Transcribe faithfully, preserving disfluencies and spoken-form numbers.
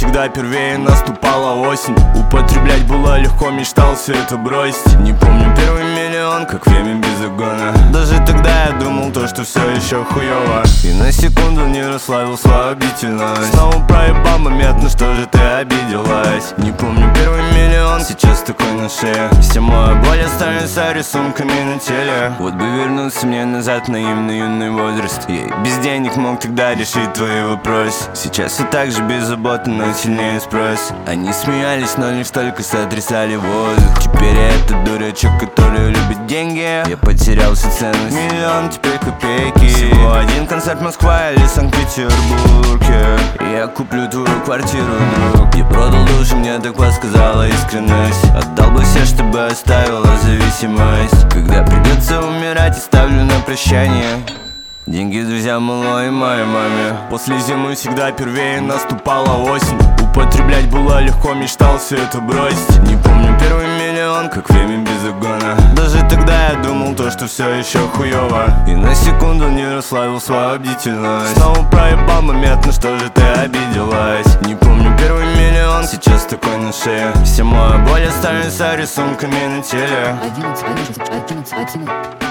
всегда первее наступала осень. Употреблять было легко, мечтал все это бросить. Не помню первый миллион, как время без угона. Даже тогда я думал то, что все еще хуёво. И на секунду не расслабил свою бдительность. Снова проебал момент, ну что же ты обиделась? Не помню первый миллион, сейчас такой на шее. Вся моя боль останется рисунками на теле. Вот бы вернуться мне назад в наивный юный возраст. Я и без денег мог тогда решить твои вопросы. Сейчас все так же беззаботно, но сильнее спрос. Они смеялись, но лишь только сотрясали воздух. Теперь я этот дурачок, который любит деньги. Я потерял всю ценность. Миллион, теперь копейки. Всего один концерт Москва или Санкт-Петербурге. Я куплю твою квартиру, друг. Я продал душу, мне так подсказала искренность. Отдал бы все, чтобы оставила зависимость. Когда придется умирать, оставлю на прощание деньги друзьям, малой и моей маме. После зимы всегда первее наступала осень. Употреблять было легко, мечтал все это бросить. Не помню первый миллион, как время без угона. Даже тогда я думал то, что все еще хуёво. И на секунду не расслабил свою бдительность. Снова проебал момент, ну что же ты обиделась? Не помню первый миллион, сейчас такой на шее. Вся моя боль останется рисунками на теле. Одиннадцать, одиннадцать, одиннадцать, одиннадцать.